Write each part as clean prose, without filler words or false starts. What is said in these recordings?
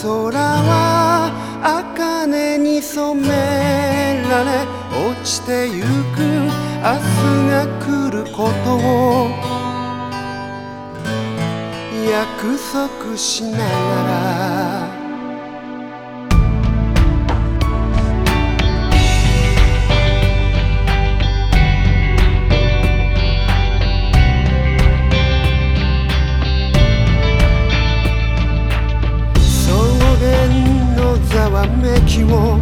空は茜に染められ落ちてゆく明日が来ることを約束しながらざわめきを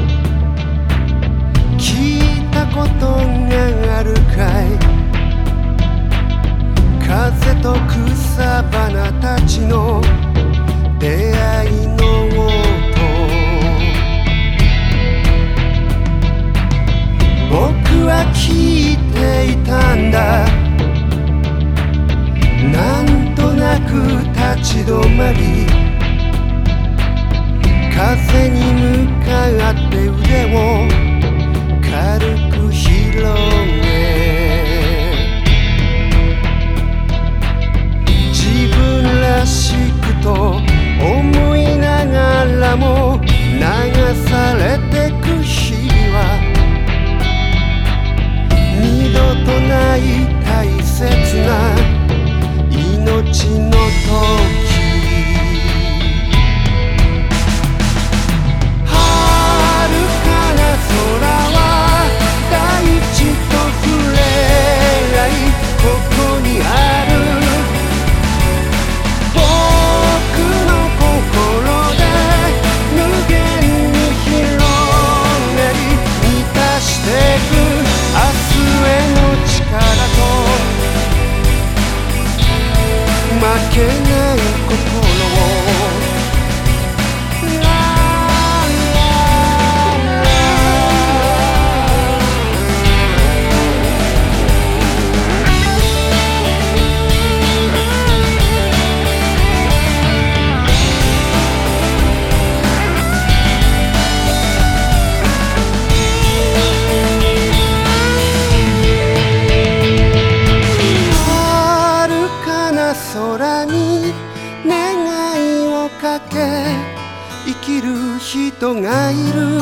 聞いたことがあるかい。風と草花たちの出会いの音、僕は聞いていたんだ。なんとなく立ち止まり風に向かって腕を軽く広げ、自分らしくと思いながらも流されてく日々は二度とない大切な命の時。負けない心を空に願いをかけ生きる人がいる。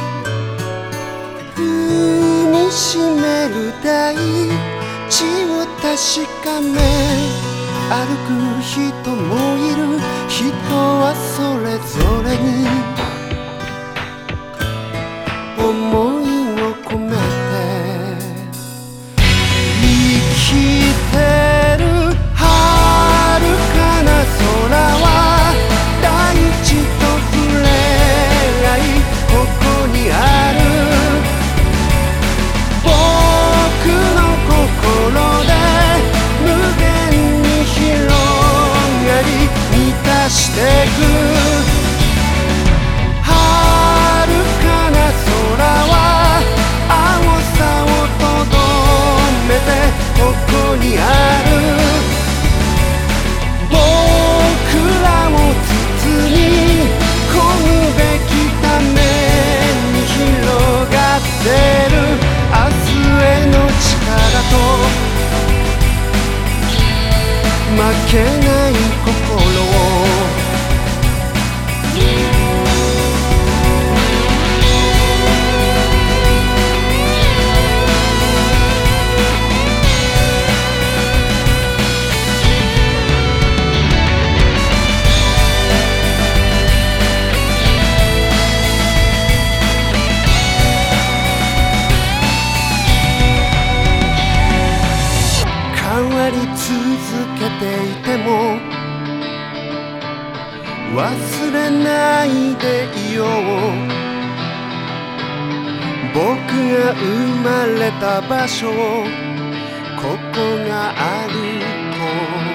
踏みしめる大地を確かめ歩く人もいる。人はそれぞれに思いを込めて生きてる。空は大地と触れ合いここにある。僕の心で無限に広がり満たしてく。遥かな空は青さをとどめてここにある。明日への力と負けない心を続けていても忘れないでいよう。僕が生まれた場所をここがあると